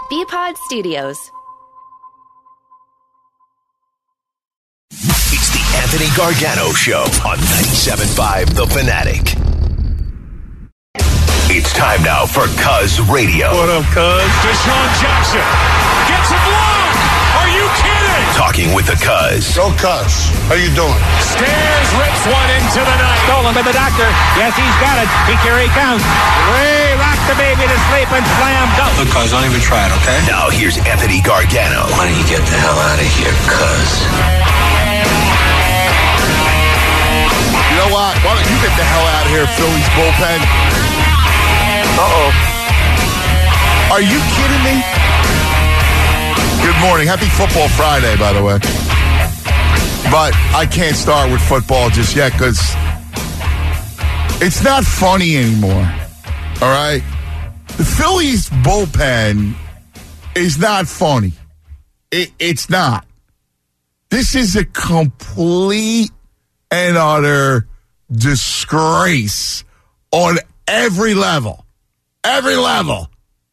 BPod Studios. It's the Anthony Gargano Show on 97.5 The Fanatic. It's time now for Cuz Radio. What up, Cuz? Deshaun Jackson gets a block. Are you kidding? Talking with the Cuz. Go Cuz. How you doing? Stairs rips one into the night. Stolen by the doctor. Yes, he's got it. Here he comes. Ray rocked the baby to sleep and slam dunk. Look, Cuz, don't even try it, okay? Now here's Anthony Gargano. Why don't you get the hell out of here, Cuz? You know what? Why don't you get the hell out of here, Phillies bullpen? Uh-oh. Are you kidding me? Good morning. Happy Football Friday, by the way. But I can't start with football just yet because it's not funny anymore. All right? The Phillies bullpen is not funny. It's not. This is a complete and utter disgrace on every level. Every level.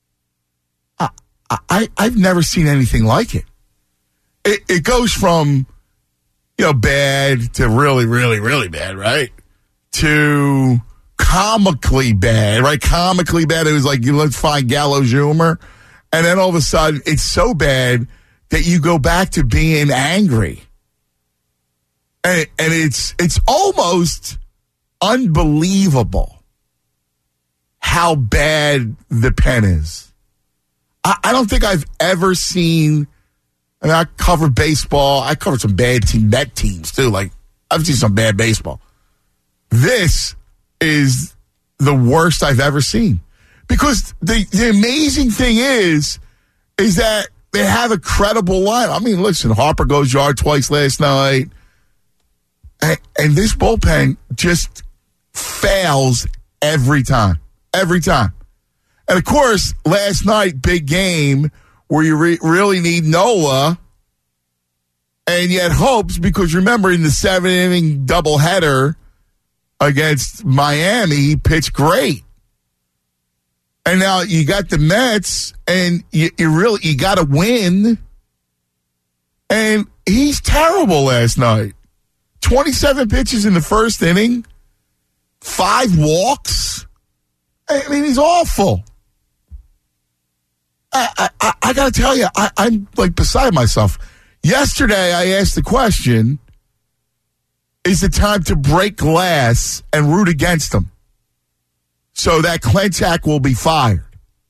I've never seen anything like it. It goes from, bad to really, really, really bad, right? To comically bad, right? Comically bad. It was like, let's find gallows humor. And then all of a sudden, it's so bad that you go back to being angry. And it's almost unbelievable how bad the pen is. I don't think I've ever seen. I mean, I covered baseball. I covered some bad Met teams too. Like, I've seen some bad baseball. This is the worst I've ever seen. Because the amazing thing is that they have a credible line. I mean, listen, Harper goes yard twice last night. And this bullpen just fails every time. Every time. And, of course, last night, big game where you really need Nola and yet hopes, because remember in the 7-inning doubleheader against Miami, he pitched great. And now you got the Mets, and you got to win. And he's terrible last night. 27 pitches in the first inning, 5 walks. I mean, he's awful. I got to tell you, I'm like beside myself. Yesterday, I asked the question, is it time to break glass and root against him so that Klentak will be fired?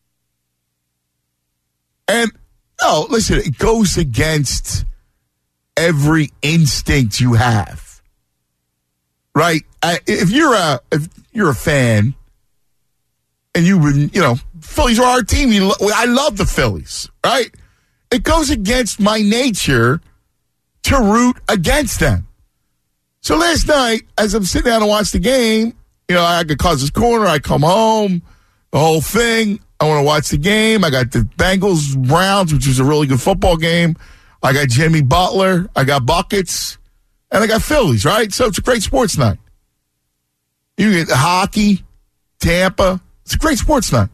And, no, listen, it goes against every instinct you have, right? If you're a fan, and Phillies are our team. I love the Phillies, right? It goes against my nature to root against them. So last night, as I'm sitting down to watch the game, I got Cousins Corner. I come home, the whole thing. I want to watch the game. I got the Bengals-Browns, which was a really good football game. I got Jimmy Butler. I got buckets. And I got Phillies, right? So it's a great sports night. You get hockey, Tampa. It's a great sports night.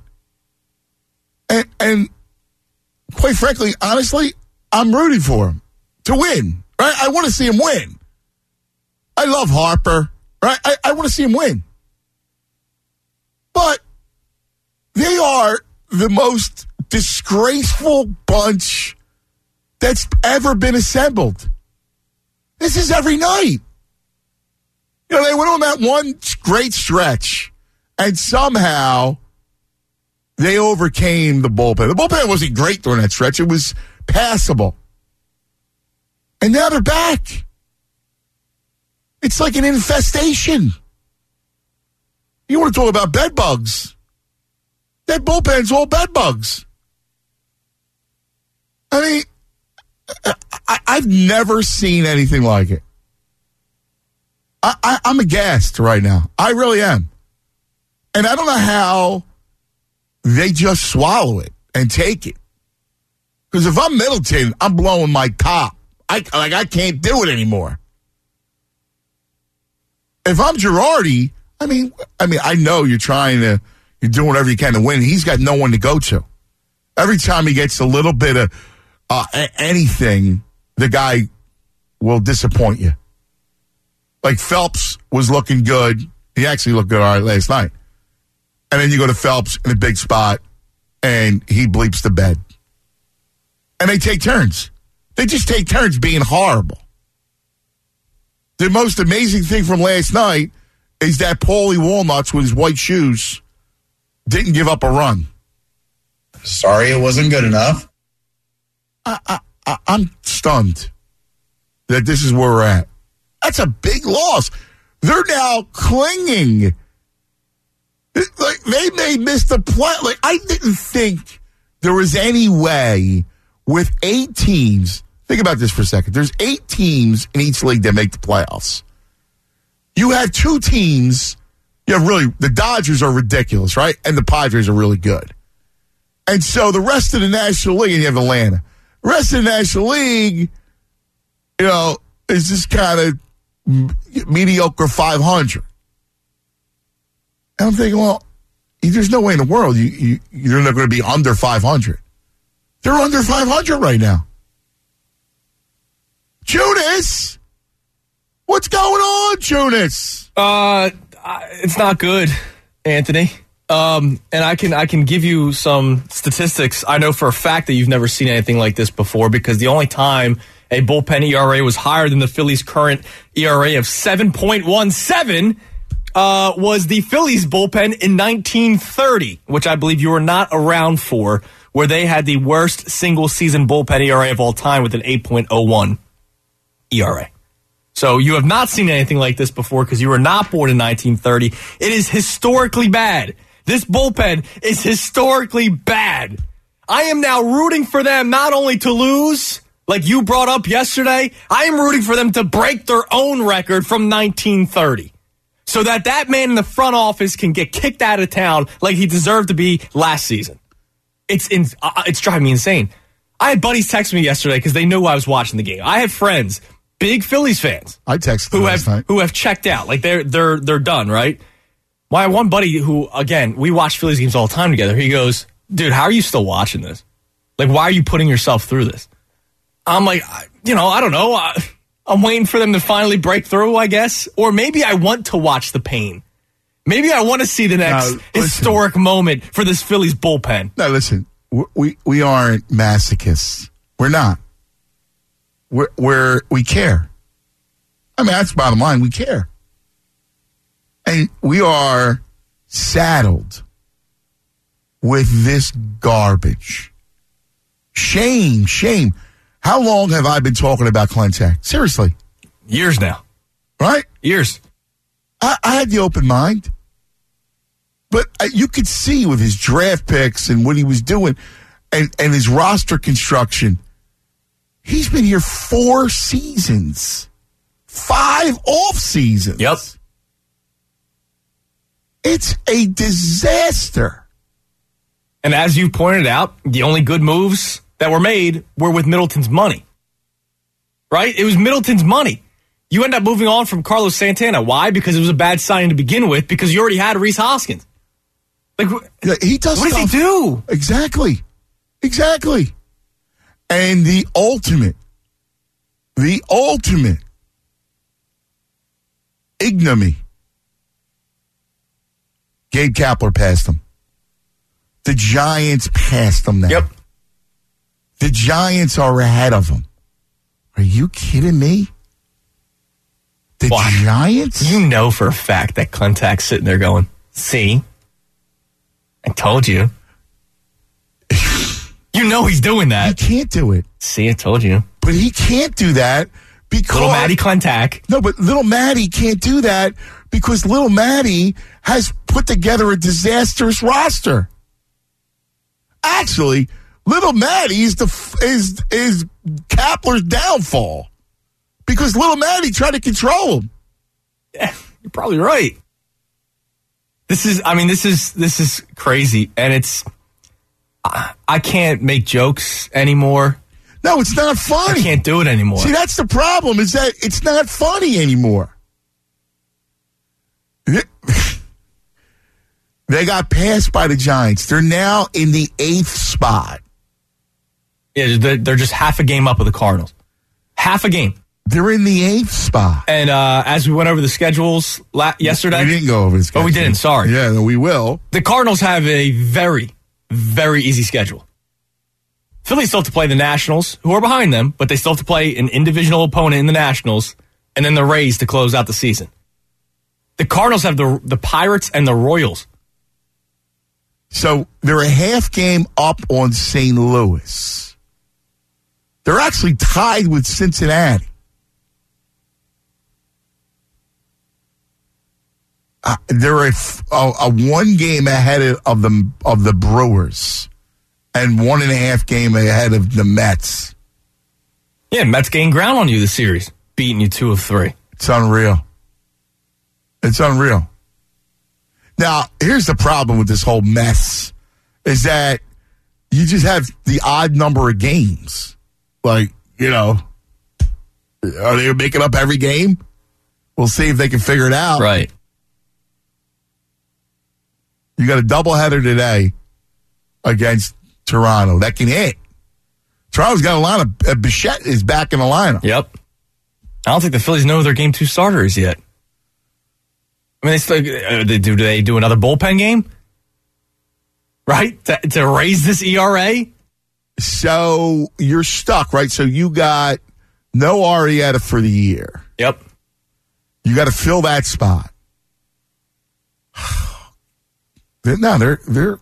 And quite frankly, honestly, I'm rooting for him to win, right? I want to see him win. I love Harper, right? I want to see him win. But they are the most disgraceful bunch that's ever been assembled. This is every night. They went on that one great stretch, and somehow they overcame the bullpen. The bullpen wasn't great during that stretch. It was passable. And now they're back. It's like an infestation. You want to talk about bed bugs? That bullpen's all bed bugs. I mean, I've never seen anything like it. I'm aghast right now. I really am. And I don't know how they just swallow it and take it. Because if I'm Middleton, I'm blowing my top. I can't do it anymore. If I'm Girardi, I mean, I know you're doing whatever you can to win. He's got no one to go to. Every time he gets a little bit of anything, the guy will disappoint you. Like Phelps was looking good. He actually looked good all right last night. And then you go to Phelps in a big spot, and he bleeps the bed. And they take turns. They just take turns being horrible. The most amazing thing from last night is that Paulie Walnuts with his white shoes didn't give up a run. Sorry it wasn't good enough. I'm stunned that this is where we're at. That's a big loss. They're now clinging. Like they may miss the play. Like I didn't think there was any way with 8 teams. Think about this for a second. There's 8 teams in each league that make the playoffs. You have 2 teams. You have really the Dodgers are ridiculous, right? And the Padres are really good. And so the rest of the National League, and you have Atlanta. The rest of the National League, you know, is just kind of mediocre 500. And I'm thinking, well, there's no way in the world you're not going to be under 500. They're under 500 right now. Junis, what's going on, Junis? It's not good, Anthony. And I can give you some statistics. I know for a fact that you've never seen anything like this before because the only time a bullpen ERA was higher than the Phillies' current ERA of 7.17 was the Phillies bullpen in 1930, which I believe you were not around for, where they had the worst single-season bullpen ERA of all time with an 8.01 ERA. So you have not seen anything like this before because you were not born in 1930. It is historically bad. This bullpen is historically bad. I am now rooting for them not only to lose, like you brought up yesterday, I am rooting for them to break their own record from 1930 so that man in the front office can get kicked out of town like he deserved to be last season. It's driving me insane. I had buddies text me yesterday because they knew I was watching the game. I have friends, big Phillies fans, I texted who have checked out. Like they're done, right? My one buddy who, again, we watch Phillies games all the time together. He goes, dude, how are you still watching this? Like, why are you putting yourself through this? I'm like, I don't know. I'm waiting for them to finally break through, I guess. Or maybe I want to watch the pain. Maybe I want to see the next historic moment for this Phillies bullpen. No, listen, we aren't masochists. We're not. We care. I mean, that's the bottom line. We care. And we are saddled with this garbage. Shame. How long have I been talking about Klentak? Seriously. Years now. Right? Years. I had the open mind. But you could see with his draft picks and what he was doing and his roster construction, he's been here 4 seasons. 5 off seasons. Yep. It's a disaster. And as you pointed out, the only good moves that were made were with Middleton's money. Right? It was Middleton's money. You end up moving on from Carlos Santana. Why? Because it was a bad signing to begin with, because you already had Rhys Hoskins. Like, he does what stuff. does he do? Exactly. And the ultimate ignominy. Gabe Kapler passed him. The Giants passed him now. Yep. The Giants are ahead of him. Are you kidding me? The Giants? You know for a fact that Klentak's sitting there going, see? I told you. You know he's doing that. He can't do it. See, I told you. But he can't do that because... Little Matty Klentak. No, but little Matty can't do that because little Matty has put together a disastrous roster. Actually, little Matty is Kapler's downfall because little Matty tried to control him. Yeah, you're probably right. This is crazy, and it's I can't make jokes anymore. No, it's not funny. I can't do it anymore. See, that's the problem, is that it's not funny anymore. They got passed by the Giants. They're now in the 8th spot. Yeah, they're just half a game up with the Cardinals. Half a game. They're in the 8th spot. And as we went over the schedules yesterday. We didn't go over the schedule. Oh, we didn't. Sorry. Yeah, no, we will. The Cardinals have a very, very easy schedule. Philly still have to play the Nationals, who are behind them, but they still have to play an in-divisional opponent in the Nationals, and then the Rays to close out the season. The Cardinals have the Pirates and the Royals. So they're a half game up on St. Louis. They're actually tied with Cincinnati. They're a 1 game ahead of the Brewers and 1.5 game ahead of the Mets. Yeah, Mets gained ground on you this series, beating you 2 of 3. It's unreal. It's unreal. Now, here's the problem with this whole mess is that you just have the odd number of games. Like, are they making up every game? We'll see if they can figure it out. Right. You got a doubleheader today against Toronto. That can hit. Toronto's got a lineup. Bichette is back in the lineup. Yep. I don't think the Phillies know who their Game 2 starter is yet. I mean, do they do another bullpen game? Right? To raise this ERA? So you're stuck, right? So you got no Arrieta for the year. Yep. You got to fill that spot. No, they're.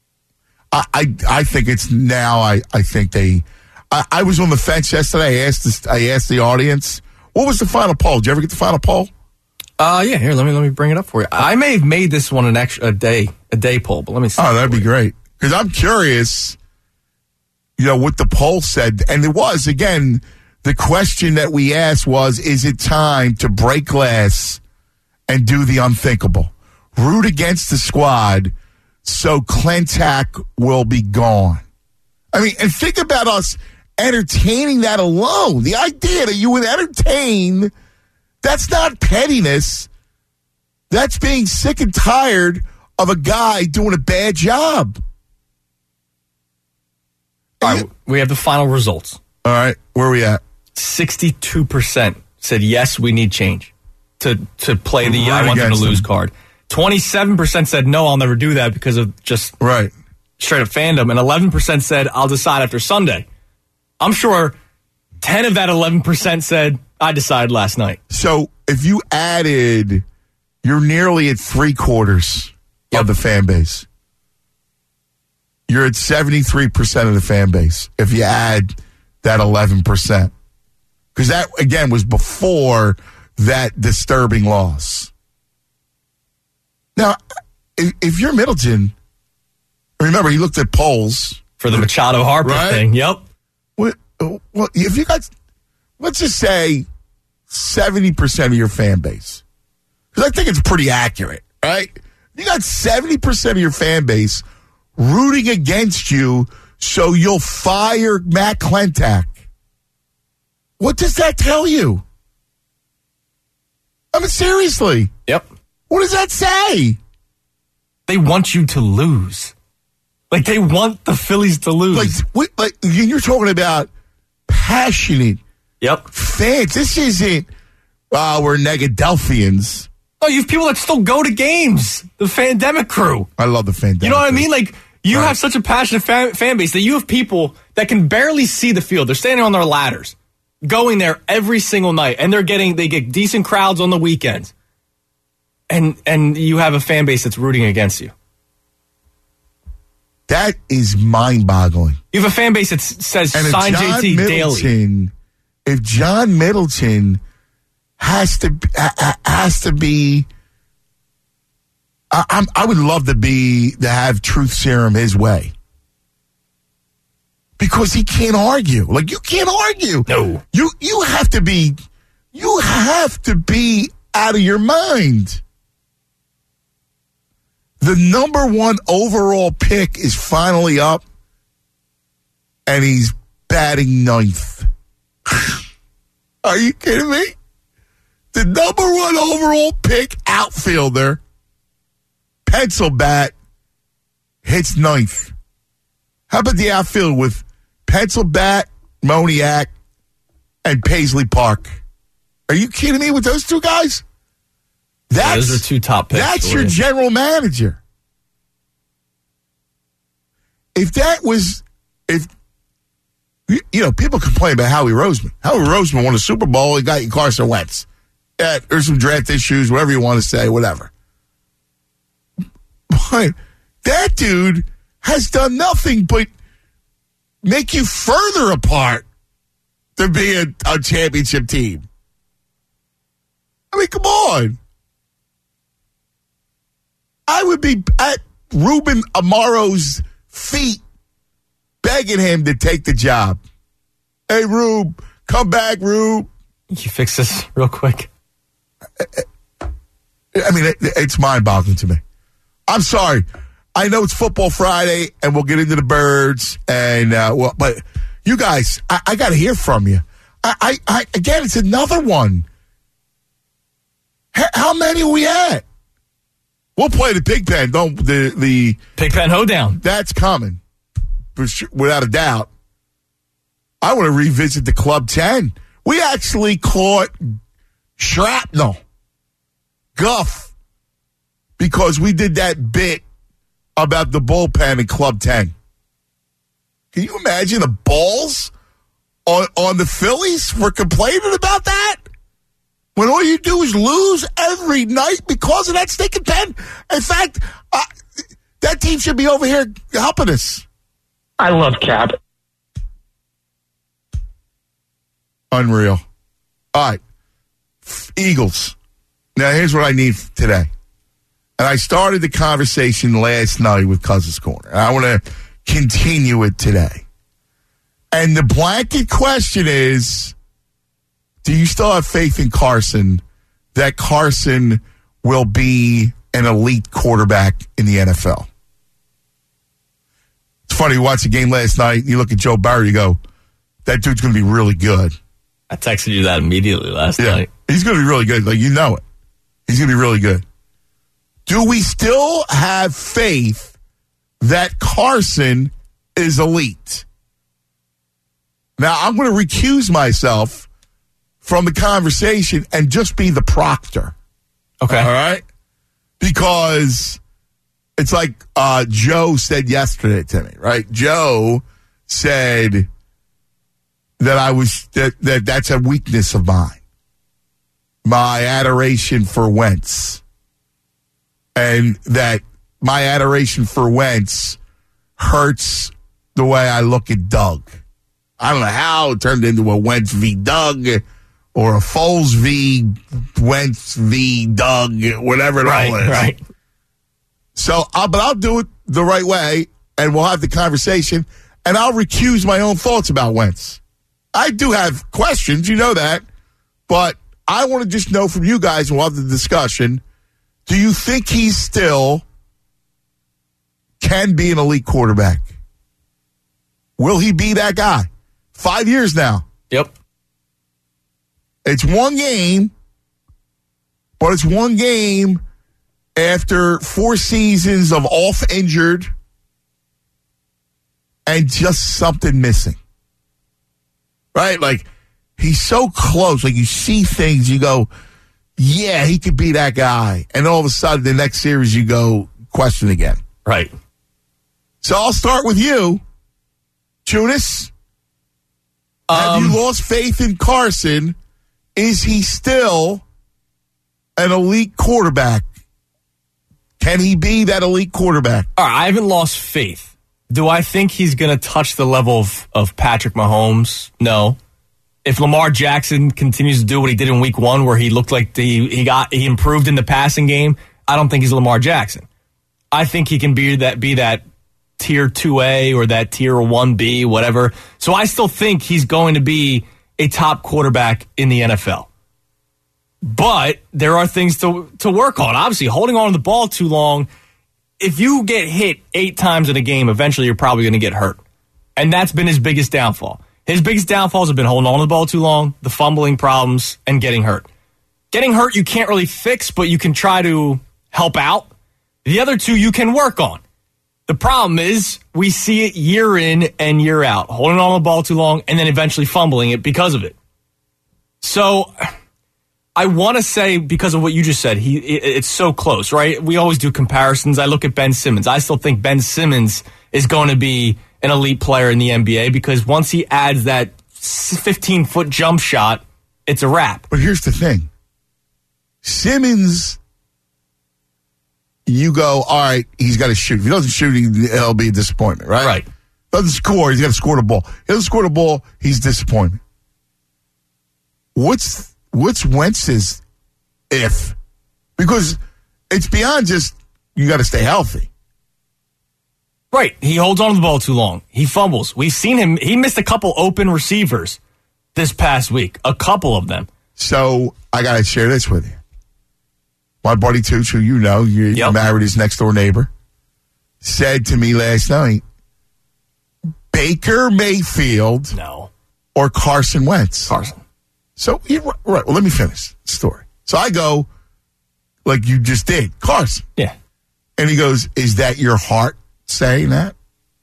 I think it's now. I think they. I was on the fence yesterday. I asked the audience, what was the final poll? Did you ever get the final poll? Yeah. Here, let me bring it up for you. I may have made this one a day poll, but let me see. Oh, that'd be great because I'm curious. What the poll said, and it was again the question that we asked was: is it time to break glass and do the unthinkable? Root against the squad so Klentak will be gone. I mean, and think about us entertaining that alone. The idea that you would entertain, that's not pettiness. That's being sick and tired of a guy doing a bad job. All right, we have the final results. All right, where are we at? 62% said, yes, we need change to play the I want them to lose card. 27% said, no, I'll never do that because of just straight up fandom. And 11% said, I'll decide after Sunday. I'm sure 10 of that 11% said, I decided last night. So if you added, you're nearly at 3/4 of the fan base. You're at 73% of the fan base if you add that 11%. Because that, again, was before that disturbing loss. Now, if you're Middleton, remember, he looked at polls. For the Machado Harper thing, yep. Well, if you got, let's just say 70% of your fan base, because I think it's pretty accurate, right? You got 70% of your fan base rooting against you so you'll fire Matt Klentak. What does that tell you? I mean, seriously. Yep. What does that say? They want you to lose. Like, they want the Phillies to lose. Like you're talking about passionate fans. This isn't, we're Negadelphians. No, you have people that still go to games. The Fandemic crew. I love the Fandemic. You know what I mean? Like, you have such a passionate fan base that you have people that can barely see the field. They're standing on their ladders, going there every single night, and they get decent crowds on the weekends. And you have a fan base that's rooting against you. That is mind-boggling. You have a fan base that says sign JT daily. If John Middleton has to be, I would love to have truth serum his way. Because he can't argue. Like, you can't argue. No. You have to be out of your mind. The number 1 overall pick is finally up, and he's batting 9th. Are you kidding me? The number 1 overall pick outfielder, pencil bat, hits 9th. How about the outfield with Pencil Bat, Moniak, and Paisley Park. Are you kidding me with those two guys? Those are two top picks. That's your general manager. If people complain about Howie Roseman. Howie Roseman won a Super Bowl. He got you Carson Wentz. There's some draft issues, whatever you want to say, whatever. But that dude has done nothing but make you further apart to be a championship team. I mean, come on. I would be at Ruben Amaro's feet begging him to take the job. Hey, Rube, come back, Rube. You fix this real quick. I mean, it's mind-boggling to me. I'm sorry. I know it's Football Friday, and we'll get into the birds, and but you guys, I got to hear from you. Again, it's another one. How many are we at? We'll play the Pigpen. The Pigpen hoedown. That's coming, for sure, without a doubt. I want to revisit the Club 10. We actually caught shrapnel, guff, because we did that bit about the bullpen in Club 10. Can you imagine the balls on the Phillies for complaining about that? When all you do is lose every night because of that stinking pen? In fact, that team should be over here helping us. I love Cap. Unreal. All right. Eagles. Now, here's what I need today. And I started the conversation last night with Cousins Corner. And I want to continue it today. And the blanket question is, do you still have faith in Carson, that Carson will be an elite quarterback in the NFL? It's funny, you watch the game last night, you look at Joe Burrow, you go, that dude's going to be really good. I texted you that immediately last night. He's going to be really good. Like, you know it. He's going to be really good. Do we still have faith that Carson is elite? Now, I'm going to recuse myself from the conversation and just be the proctor. Okay. All right? Because it's like Joe said yesterday to me, right? Joe said that that's a weakness of mine. My adoration for Wentz. And that my adoration for Wentz hurts the way I look at Doug. I don't know how it turned into a Wentz v. Doug or a Foles v. Wentz v. Doug, whatever it all is. Right. So, but I'll do it the right way, and we'll have the conversation, and I'll recuse my own thoughts about Wentz. I do have questions, you know that, but I want to just know from you guys, and we'll have the discussion, do you think he still can be an elite quarterback? Will he be that guy? 5 years now. Yep. It's one game, but it's one game after 4 seasons of off injured and just something missing. Right? Like, he's so close. Like, you see things, you go, yeah, he could be that guy. And all of a sudden, the next series, you go, question again. Right. So I'll start with you. Tunis, have you lost faith in Carson? Is he still an elite quarterback? Can he be that elite quarterback? All right, I haven't lost faith. Do I think he's going to touch the level of Patrick Mahomes? No. If Lamar Jackson continues to do what he did in week 1 where he looked like he improved in the passing game, I don't think he's Lamar Jackson. I think he can be that tier 2A or that tier 1B, whatever. So I still think he's going to be a top quarterback in the NFL. But there are things to work on. Obviously, holding on to the ball too long, if you get hit 8 times in a game, eventually you're probably going to get hurt. And that's been his biggest downfall. His biggest downfalls have been holding on to the ball too long, the fumbling problems, and getting hurt. Getting hurt you can't really fix, but you can try to help out. The other two you can work on. The problem is we see it year in and year out, holding on to the ball too long and then eventually fumbling it because of it. So I want to say, because of what you just said, it's so close, right? We always do comparisons. I look at Ben Simmons. I still think Ben Simmons is going to be an elite player in the NBA because once he adds that 15-foot jump shot, it's a wrap. But here's the thing. Simmons, you go, all right, he's got to shoot. If he doesn't shoot, he'll be a disappointment, right? Right. Doesn't score, he's got to score the ball. He doesn't score the ball, he's disappointment. What's Wentz's if? Because it's beyond just you got to stay healthy. Right. He holds on to the ball too long. He fumbles. We've seen him. He missed a couple open receivers this past week. A couple of them. So I got to share this with you. My buddy Tooch, who you know, you married his next door neighbor, said to me last night, Baker Mayfield or Carson Wentz. Carson. So, right. Well, let me finish the story. So I go, like you just did, Carson. Yeah. And he goes, is that your heart saying that?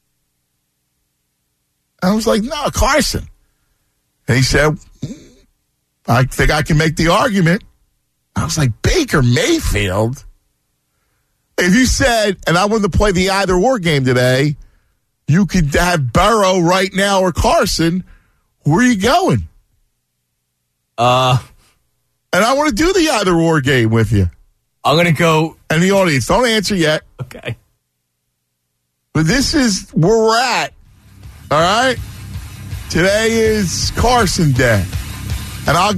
I was like, no, Carson. And he said, I think I can make the argument. I was like, Baker Mayfield? If you said, and I wanted to play the either-or game today, you could have Burrow right now or Carson, where are you going? And I want to do the either-or game with you. I'm going to go. And the audience, don't answer yet. Okay. But this is where we're at. All right? Today is Carson Day. And I'll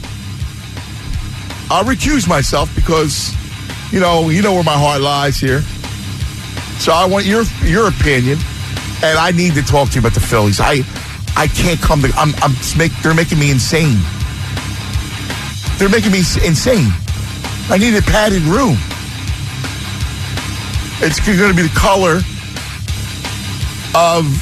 recuse myself because, you know where my heart lies here. So I want your opinion. And I need to talk to you about the Phillies. I can't come to. They're making me insane. They're making me insane. I need a padded room. It's going to be the color of.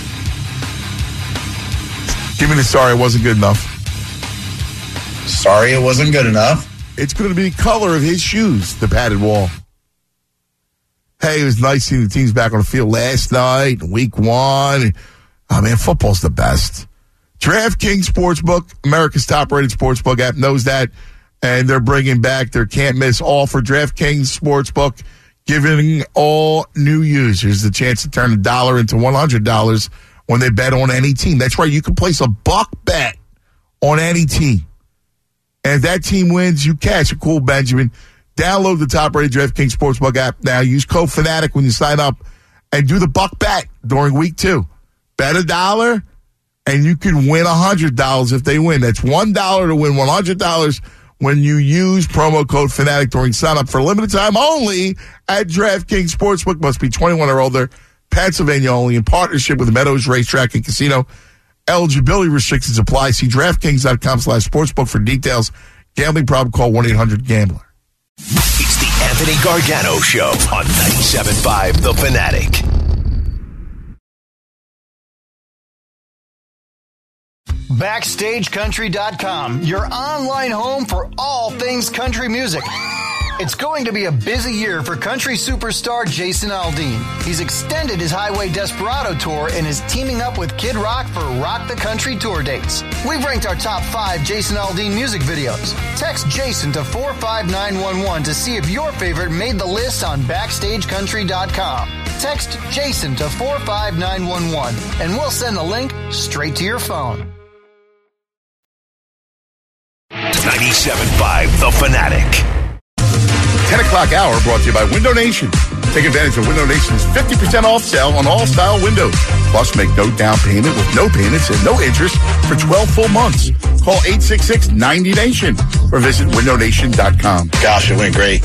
Give me the sorry, it wasn't good enough. Sorry, it wasn't good enough. It's going to be the color of his shoes, the padded wall. Hey, it was nice seeing the teams back on the field last night, week one. Oh, man, football's the best. DraftKings Sportsbook, America's top-rated sportsbook app, knows that. And they're bringing back their can't-miss offer. DraftKings Sportsbook, giving all new users the chance to turn $1 into $100 when they bet on any team. That's right, you can place a buck bet on any team. And if that team wins, you cash a cool Benjamin. Download the top-rated DraftKings Sportsbook app now. Use code FANATIC when you sign up and do the buck bet during week 2. Bet $1 and you can win $100 if they win. That's $1 to win $100 when you use promo code FANATIC during sign-up for a limited time only at DraftKings Sportsbook. Must be 21 or older. Pennsylvania only in partnership with Meadows Racetrack and Casino. Eligibility restrictions apply. See DraftKings.com/sportsbook for details. Gambling problem, call 1-800-GAMBLER. It's the Anthony Gargano Show on 97.5 The Fanatic. BackstageCountry.com, your online home for all things country music. It's going to be a busy year for country superstar Jason Aldean. He's extended his Highway Desperado tour and is teaming up with Kid Rock for Rock the Country tour dates. We've ranked our top 5 Jason Aldean music videos. Text Jason to 45911 to see if your favorite made the list on BackstageCountry.com. Text Jason to 45911 and we'll send the link straight to your phone. 97.5 The Fanatic. 10 o'clock hour brought to you by Window Nation. Take advantage of Window Nation's 50% off sale on all style windows. Plus, make no down payment with no payments and no interest for 12 full months. Call 866-90-NATION or visit windownation.com. Gosh, it went great.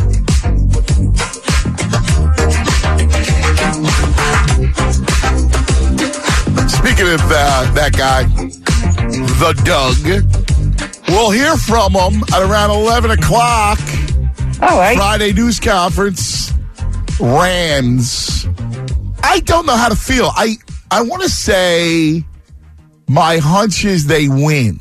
Speaking of that guy, the Doug, we'll hear from him at around 11 o'clock. All right. Friday news conference, Rams. I don't know how to feel. I want to say my hunch is they win.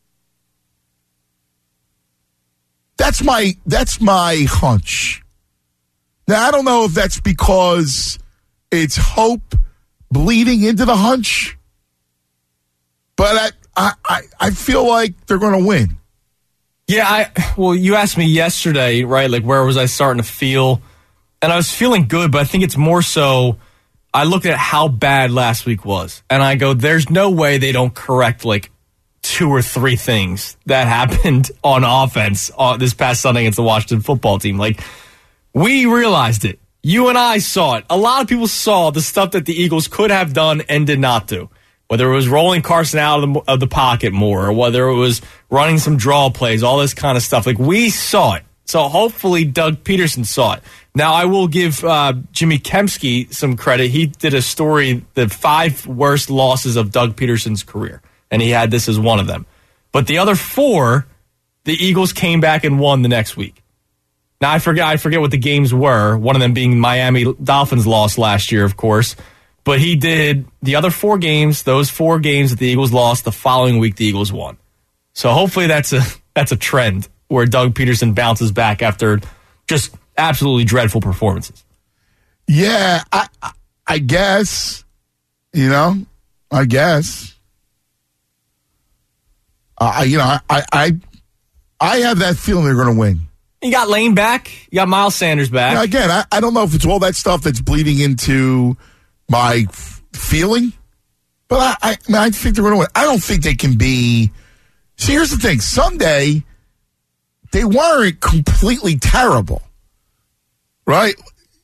That's my hunch. Now, I don't know if that's because it's hope bleeding into the hunch. But I feel like they're going to win. Yeah, well, you asked me yesterday, right, like where was I starting to feel? And I was feeling good, but I think it's more so I looked at how bad last week was, and I go, there's no way they don't correct like 2 or 3 things that happened on offense this past Sunday against the Washington football team. Like, we realized it. You and I saw it. A lot of people saw the stuff that the Eagles could have done and did not do. Whether it was rolling Carson out of the pocket more, or whether it was running some draw plays, all this kind of stuff. Like, we saw it. So hopefully Doug Peterson saw it. Now, I will give Jimmy Kempski some credit. He did a story, the 5 worst losses of Doug Peterson's career, and he had this as one of them. But the other 4, the Eagles came back and won the next week. Now, I forget what the games were, one of them being Miami Dolphins loss last year, of course. But he did the other 4 games, those 4 games that the Eagles lost, the following week the Eagles won. So hopefully that's a trend where Doug Peterson bounces back after just absolutely dreadful performances. Yeah, I guess. I guess. I have that feeling they're going to win. You got Lane back. You got Miles Sanders back. Now, again, I don't know if it's all that stuff that's bleeding into my feeling, but I think they're going to win. I don't think they can be. See, here's the thing. Sunday, they weren't completely terrible, right?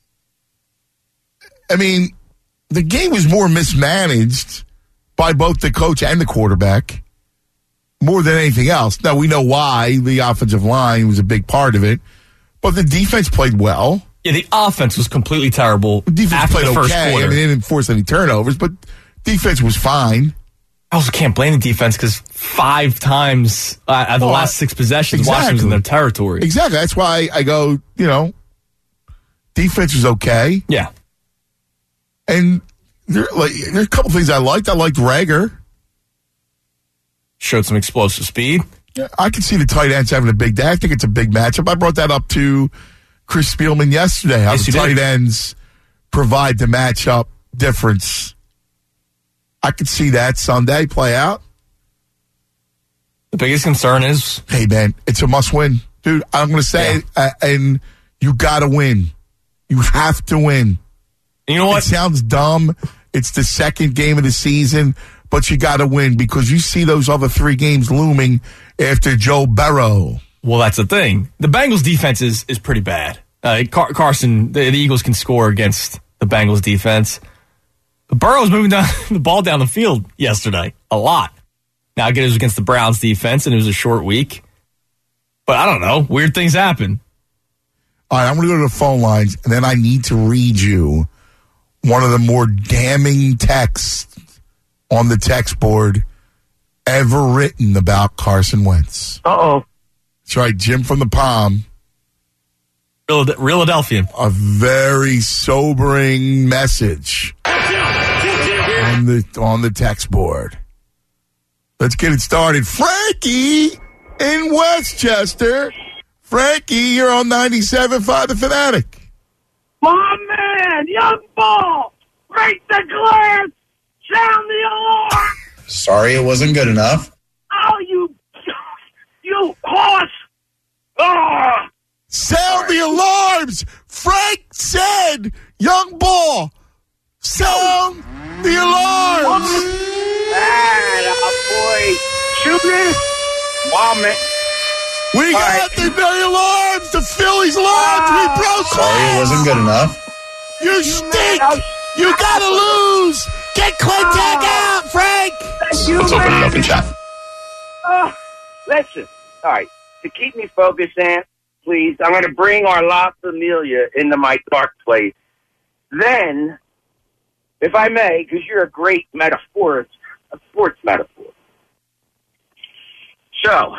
I mean, the game was more mismanaged by both the coach and the quarterback more than anything else. Now, we know why. The offensive line was a big part of it, but the defense played well. Yeah, the offense was completely terrible. The defense after played the first okay. quarter. I mean, they didn't force any turnovers, but defense was fine. I also can't blame the defense because 5 times at the last 6 possessions, exactly. Washington was in their territory. Exactly. That's why I go, defense was okay. Yeah. And there's a couple things I liked. I liked Rager. Showed some explosive speed. Yeah, I can see the tight ends having a big day. I think it's a big matchup. I brought that up to Chris Spielman yesterday, how the tight ends provide the matchup difference. I could see that Sunday play out. The biggest concern is... Hey, man, it's a must-win. Dude, I'm going to say it, and you got to win. You have to win. You know what? It sounds dumb. It's the second game of the season, but you got to win because you see those other 3 games looming after Joe Burrow. Well, that's the thing. The Bengals' defense is pretty bad. Carson, the Eagles can score against the Bengals' defense. Burrow's moving the ball down the field yesterday a lot. Now, again, it was against the Browns' defense, and it was a short week. But I don't know. Weird things happen. All right, I'm going to go to the phone lines, and then I need to read you one of the more damning texts on the text board ever written about Carson Wentz. Uh-oh. That's right, Jim from the Palm. Philadelphian. A very sobering message on the text board. Let's get it started. Frankie in Westchester. Frankie, you're on 97.5 The Fanatic. My man, young ball, break the glass, sound the alarm. Sorry it wasn't good enough. Oh, you horse. Oh. Sound the alarms. Frank said, young ball, sound the alarms. Boy, shoot it. Mom, We got the alarms, the Phillies alarms. We broke Sorry it wasn't good enough. You stink. You gotta lose. Get Clintac out, Frank. Let's open it up in chat. Listen, all right, to keep me focused, Ant, please, I'm going to bring our La Familia into my dark place. Then, if I may, because you're a great metaphorist, a sports metaphor. So,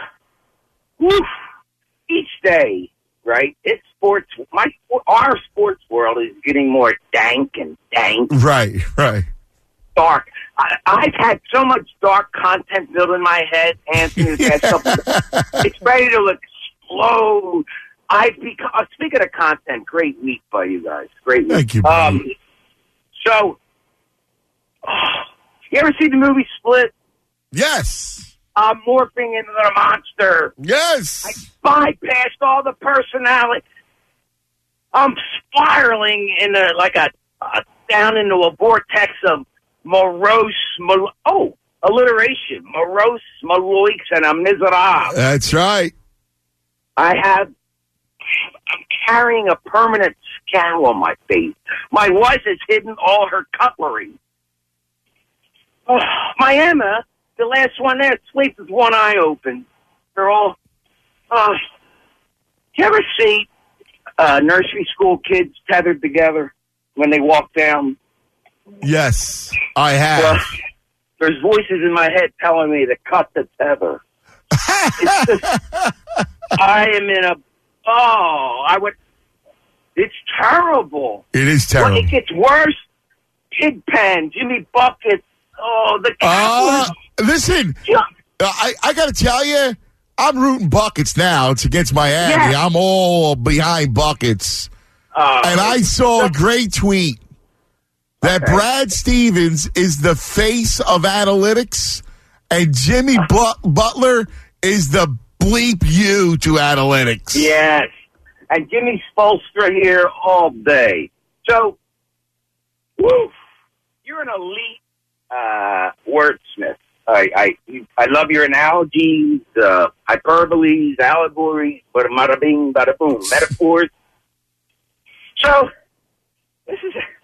each day, right, it's sports. Our sports world is getting more dank and dank. Right. Dark. I've had so much dark content built in my head, Anthony. It's ready to explode. Speaking of content, great week by you guys. Great week. Thank you, buddy. So, you ever see the movie Split? Yes. I'm morphing into the monster. Yes. I bypassed all the personality. I'm spiraling into down into a vortex of alliteration. Morose, Maloix, and a miserable. That's right. I'm carrying a permanent scowl on my face. My wife has hidden all her cutlery. My Emma, the last one there, sleeps with one eye open. They're all... you ever see nursery school kids tethered together when they walk down? Yes, I have. Well, there's voices in my head telling me to cut the tether. I am in a... It's terrible. It is terrible. When it gets worse, Pigpen, Jimmy Buckets, the Cowboys. Listen, I got to tell you, I'm rooting Buckets now. It's against Miami. Yes. I'm all behind Buckets. And I saw a great tweet that Brad Stevens is the face of analytics and Jimmy Butler is the bleep you to analytics. Yes. And Jimmy Spolstra here all day. So, you're an elite wordsmith. I love your analogies, hyperboles, allegories, bada bing, bada boom, metaphors. So, this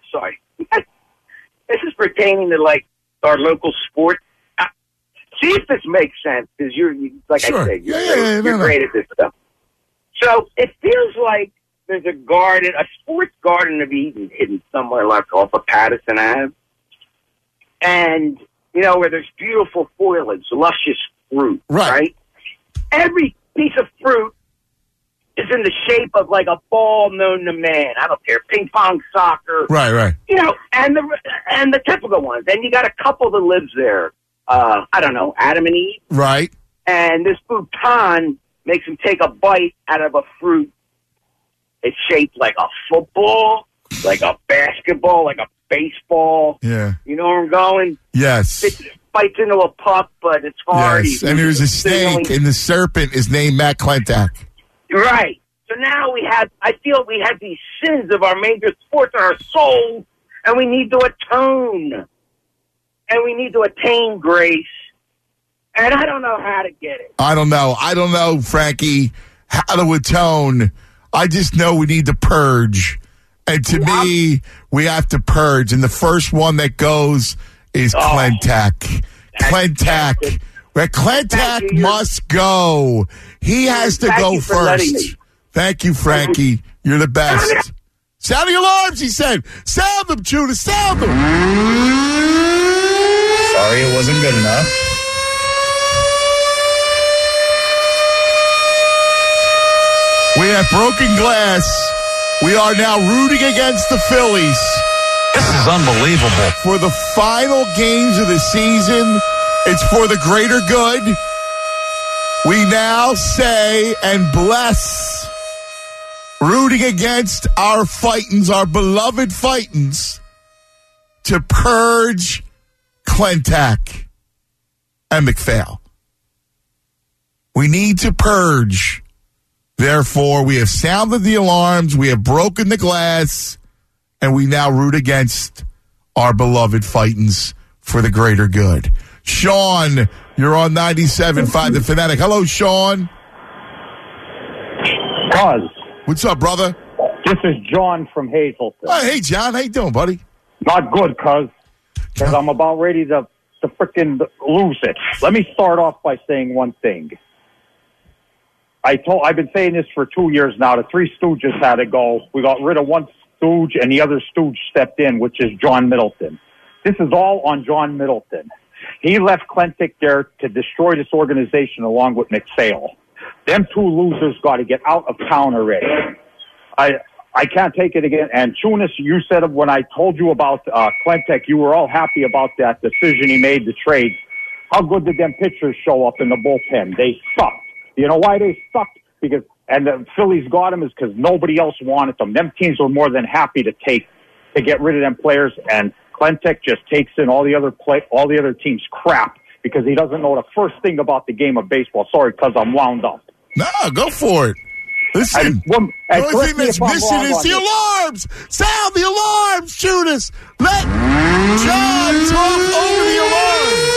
is pertaining to our local sport. See if this makes sense, because you're I said, you're great at this stuff. So it feels like there's a sports garden of Eden hidden somewhere off of Patterson Ave. And, where there's beautiful foliage, luscious fruit, right? Every piece of fruit is in the shape of a ball known to man. I don't care, ping pong, soccer. Right. And the typical ones. And you got a couple that lives there. I don't know, Adam and Eve. Right. And this futon makes him take a bite out of a fruit. It's shaped like a football, like a basketball, like a baseball. Yeah. You know where I'm going? Yes. It bites into a puck, but it's hard. Yes. And there's a snake, and the serpent is named Matt Klentak. Right. So now I feel we have these sins of our major sports in our souls, and we need to atone. And we need to attain grace. And I don't know how to get it. I don't know, Frankie, how to atone. I just know we need to purge. And to me, we have to purge. And the first one that goes is Klentak. Klentak. Where Klentak must go. He has to go first. Thank you, Frankie. You're the best. Sound the alarms, he said. Sound them, Judah. Sound them. Sorry it wasn't good enough. We have broken glass. We are now rooting against the Phillies. This is unbelievable. For the final games of the season, it's for the greater good. We now say and bless, rooting against our Fightins, our beloved Fightins, to purge Klentak and McPhail. We need to purge. Therefore, we have sounded the alarms, we have broken the glass, and we now root against our beloved Fightins for the greater good. Sean, you're on 97.5 The Fanatic. Hello, Sean. Cuz. What's up, brother? This is John from Hazleton. Hey, John. How you doing, buddy? Not good, cuz. Because I'm about ready to frickin' lose it. Let me start off by saying one thing. I've been saying this for 2 years now. The Three Stooges had to go. We got rid of one stooge, and the other stooge stepped in, which is John Middleton. This is all on John Middleton. He left Klentak there to destroy this organization along with McPhail. Them two losers got to get out of town already. I can't take it again. And Tunis, you said when I told you about Klentak, you were all happy about that decision he made to trade. How good did them pitchers show up in the bullpen? They sucked. You know why they sucked? And the Phillies got him is because nobody else wanted them. Them teams were more than happy to take to get rid of them players, and Klentak just takes in all the other teams' crap because he doesn't know the first thing about the game of baseball. Sorry, because I'm wound up. No, go for it. Listen, the only thing that's missing is the alarms. Sound the alarms, Judas. Let John talk over the alarms.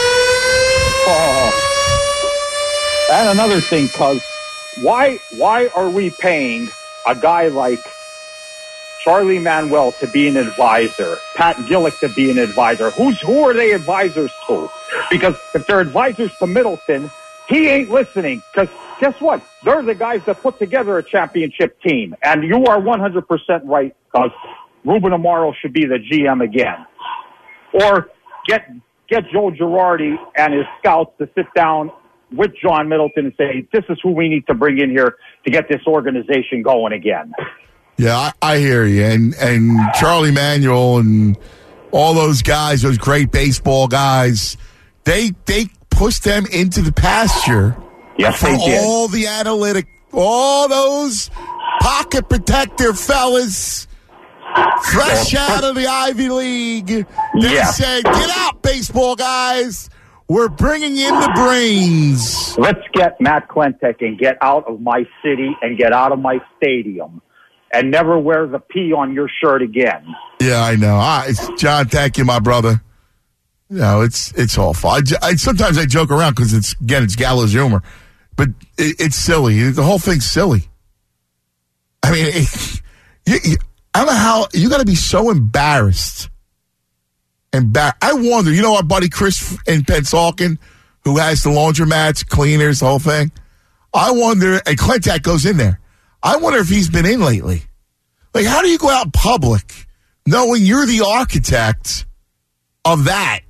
Oh. And another thing, cuz, why are we paying a guy like Charlie Manuel to be an advisor, Pat Gillick to be an advisor? Who are they advisors to? Because if they're advisors to Middleton, he ain't listening. Because guess what? They're the guys that put together a championship team. And you are 100% right, because Ruben Amaro should be the GM again. Or get Joe Girardi and his scouts to sit down with John Middleton and say, this is who we need to bring in here to get this organization going again. Yeah, I hear you. And Charlie Manuel and all those guys, those great baseball guys, they pushed them into the pasture. Yes, they did. All the all those pocket protector fellas, fresh out of the Ivy League. They said, get out, baseball guys. We're bringing in the brains. Let's get Matt Klentak and get out of my city and get out of my stadium and never wear the P on your shirt again. Yeah, I know. John, thank you, my brother. No, it's awful. Sometimes I joke around because it's gallows humor, but it's silly. The whole thing's silly. I mean, I don't know how you got to be so embarrassed. I wonder, our buddy Chris in Pennsauken, who has the laundromats, cleaners, the whole thing. I wonder, and Klentak goes in there. I wonder if he's been in lately. Like, how do you go out in public knowing you're the architect of that?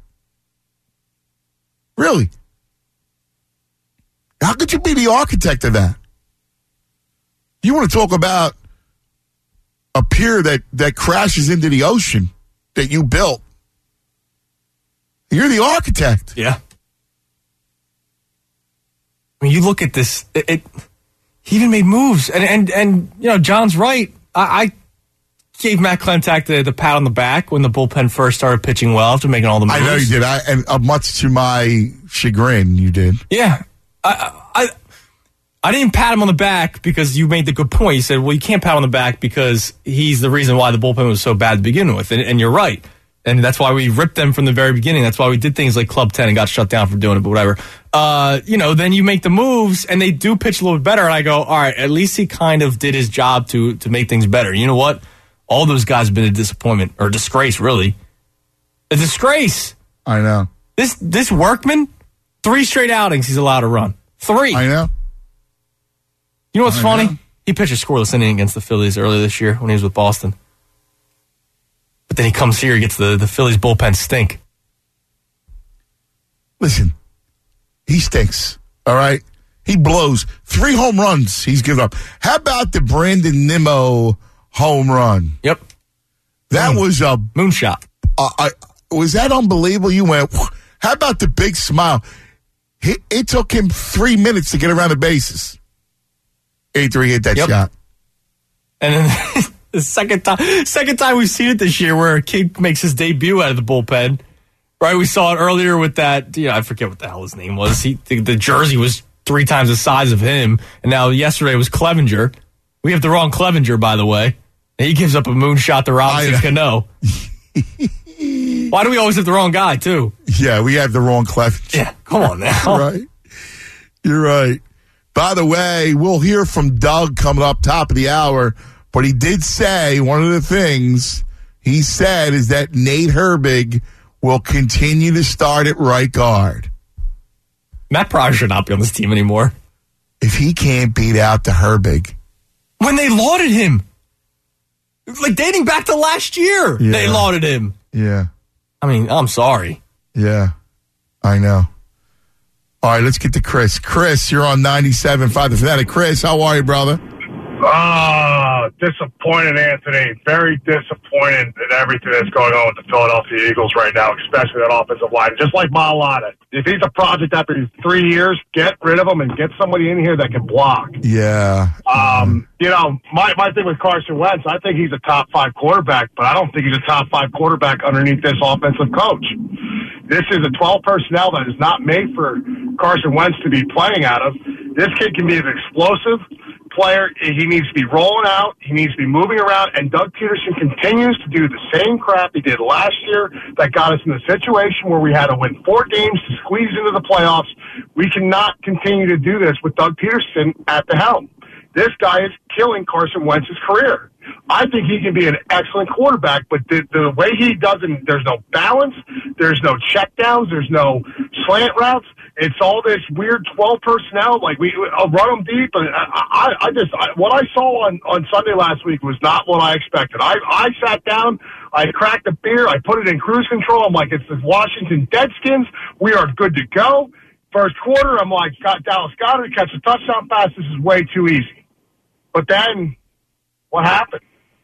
Really? How could you be the architect of that? You want to talk about a pier that crashes into the ocean that you built. You're the architect. Yeah. I mean, you look at this, he even made moves. And John's right. I gave Matt Klentak the pat on the back when the bullpen first started pitching well after making all the moves. I know you did. And much to my chagrin, you did. Yeah. I didn't pat him on the back because you made the good point. You said, well, you can't pat him on the back because he's the reason why the bullpen was so bad to begin with. And you're right. And that's why we ripped them from the very beginning. That's why we did things like Club 10 and got shut down for doing it, but whatever. Then you make the moves, and they do pitch a little bit better, and I go, all right, at least he kind of did his job to make things better. You know what? All those guys have been a disappointment, or a disgrace, really. A disgrace. I know. This Workman, 3 straight outings he's allowed to run. 3. I know. You know what's funny? He pitched a scoreless inning against the Phillies earlier this year when he was with Boston. But then he comes here, he gets the Phillies bullpen stink. Listen, he stinks, all right? He blows 3 home runs he's given up. How about the Brandon Nimmo home run? Yep. That was a moonshot. Was that unbelievable? You went, how about the big smile? It took him 3 minutes to get around the bases. 83 hit that shot. And then the second time we've seen it this year where a kid makes his debut out of the bullpen. Right, we saw it earlier with that, I forget what the hell his name was. The jersey was 3 times the size of him, and now yesterday was Clevenger. We have the wrong Clevenger, by the way. And he gives up a moonshot to Robinson Cano. Why do we always have the wrong guy, too? Yeah, we have the wrong Clevenger. Yeah, come on now. Right. You're right. By the way, we'll hear from Doug coming up top of the hour, but he did say one of the things he said is that Nate Herbig will continue to start at right guard. Matt Pryor should not be on this team anymore. If he can't beat out the Herbig. When they lauded him. Like dating back to last year, they lauded him. Yeah. I mean, I'm sorry. Yeah, I know. All right, let's get to Chris. Chris, you're on 97.5 The Fanatic. Chris, how are you, brother? Disappointed, Anthony. Very disappointed in everything that's going on with the Philadelphia Eagles right now, especially that offensive line. Just like Mailata. If he's a project after 3 years, get rid of him and get somebody in here that can block. Yeah. My thing with Carson Wentz, I think he's a top 5 quarterback, but I don't think he's a top 5 quarterback underneath this offensive coach. This is a 12 personnel that is not made for Carson Wentz to be playing out of. This kid can be an explosive player. He needs to be rolling out. He needs to be moving around. And Doug Peterson continues to do the same crap he did last year that got us in a situation where we had to win 4 games to squeeze into the playoffs. We cannot continue to do this with Doug Peterson at the helm. This guy is killing Carson Wentz's career. I think he can be an excellent quarterback, but the way he doesn't, there's no balance, there's no checkdowns, there's no slant routes. It's all this weird 12 personnel, like we run them deep. And what I saw on Sunday last week was not what I expected. I sat down, I cracked a beer, I put it in cruise control. I'm like, it's the Washington Deadskins. We are good to go. First quarter, I'm like, got Dallas Goedert, catch a touchdown pass. This is way too easy. But then, what happened?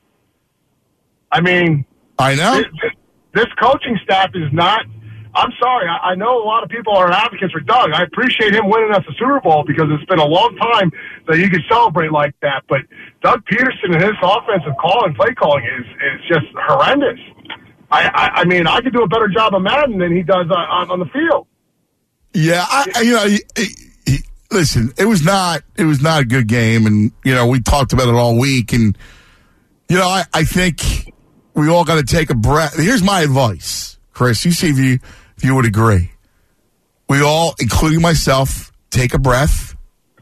I mean, I know this coaching staff is not. I'm sorry. I know a lot of people are advocates for Doug. I appreciate him winning us a Super Bowl because it's been a long time that you could celebrate like that. But Doug Peterson and his offensive play calling is just horrendous. I mean, I could do a better job of Madden than he does on the field. Yeah, listen, it was not a good game, and we talked about it all week, and I think we all got to take a breath. Here's my advice, Chris. You see if you would agree. We all, including myself, take a breath,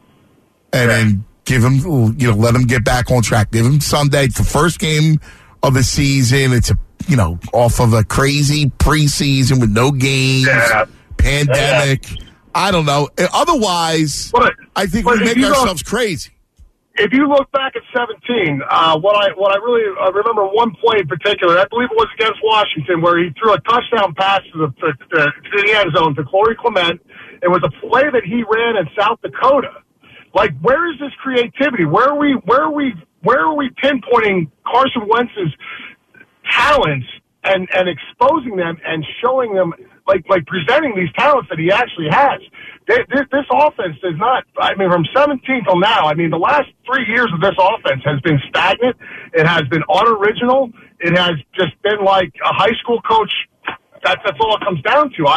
and then give him, let him get back on track. Give him Sunday, the first game of the season. It's off of a crazy preseason with no games. Yeah. Pandemic. Yeah. I don't know. Otherwise, I think we make ourselves crazy. If you look back at 17, what I really remember one play in particular, I believe it was against Washington, where he threw a touchdown pass to the end zone to Corey Clement. It was a play that he ran in South Dakota. Like, where is this creativity? Where are we pinpointing Carson Wentz's talents and exposing them and showing them, like presenting these talents that he actually has? This offense does not, from 17 till now, the last 3 years of this offense has been stagnant. It has been unoriginal. It has just been like a high school coach. That's all it comes down to.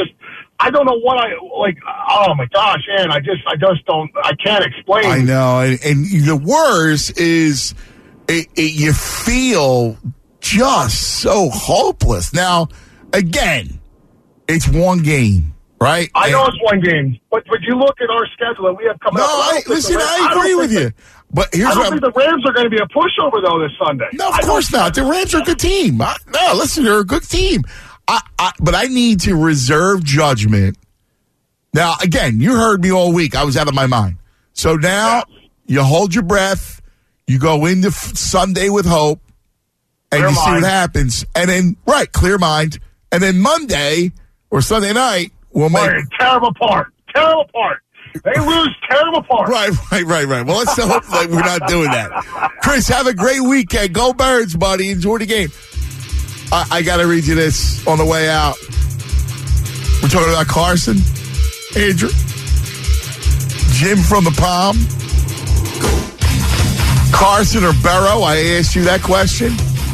I don't know what oh my gosh, man, I just don't, I can't explain. I know. And the worst is you feel just so hopeless. Now, again, it's one game, right? I know it's one game, but you look at our schedule that we have coming up. I agree with you. But here's I don't think the Rams are going to be a pushover, though, this Sunday. No, of course not. The Rams are a good team. They're a good team. But I need to reserve judgment. Now, again, you heard me all week. I was out of my mind. So now you hold your breath. You go into Sunday with hope. And you see what happens. And then, clear mind. And then Monday or Sunday night, we'll make tear them apart. Tear them apart. They lose, tear them apart. Right. Well, let's hope that we're not doing that. Chris, have a great weekend. Go Birds, buddy. Enjoy the game. I got to read you this on the way out. We're talking about Carson, Andrew, Jim from the Palm. Carson or Burrow? I asked you that question.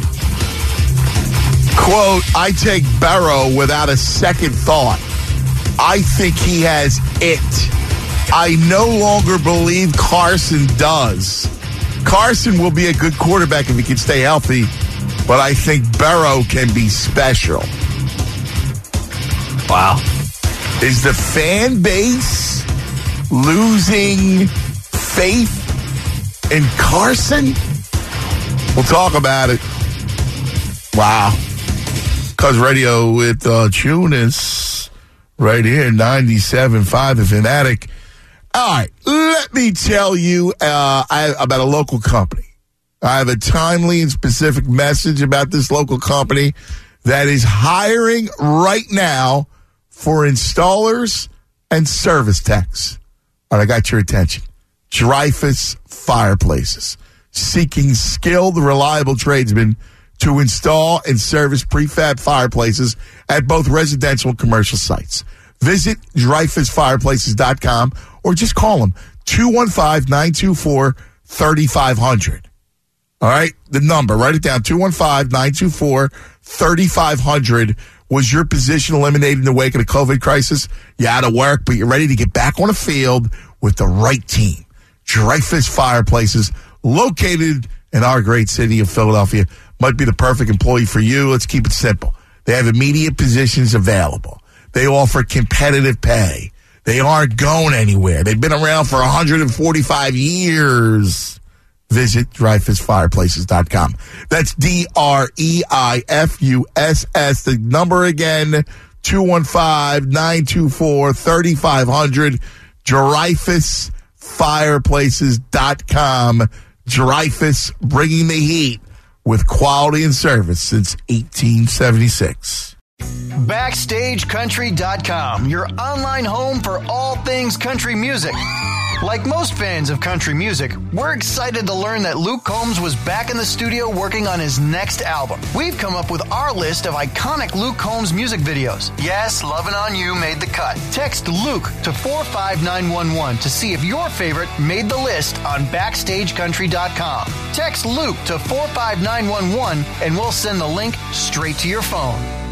Quote, I take Burrow without a second thought. I think he has it. I no longer believe Carson does. Carson will be a good quarterback if he can stay healthy, but I think Burrow can be special. Wow. Is the fan base losing faith in Carson? We'll talk about it. Wow. Cuz Radio with Tunis right here, 97.5 The Fanatic. All right, let me tell you about a local company. I have a timely and specific message about this local company that is hiring right now for installers and service techs. All right, I got your attention. Dreyfuss Fireplaces, seeking skilled, reliable tradesmen to install and service prefab fireplaces at both residential and commercial sites. Visit DreyfussFireplaces.com or just call them 215-924-3500. All right, the number, write it down, 215-924-3500. Was your position eliminated in the wake of the COVID crisis? You're out of work, but you're ready to get back on the field with the right team. Dreyfuss Fireplaces, located in our great city of Philadelphia, might be the perfect employee for you. Let's keep it simple. They have immediate positions available. They offer competitive pay. They aren't going anywhere. They've been around for 145 years. Visit DreyfussFireplaces.com. That's DREIFUSS. The number again, 215-924-3500. DreyfussFireplaces.com. Dreyfuss, bringing the heat with quality and service since 1876. BackstageCountry.com, your online home for all things country music. Like most fans of country music, we're excited to learn that Luke Combs was back in the studio working on his next album. We've come up with our list of iconic Luke Combs music videos. Yes, Lovin' On You made the cut. Text Luke to 45911 to see if your favorite made the list on BackstageCountry.com. Text Luke to 45911 and we'll send the link straight to your phone.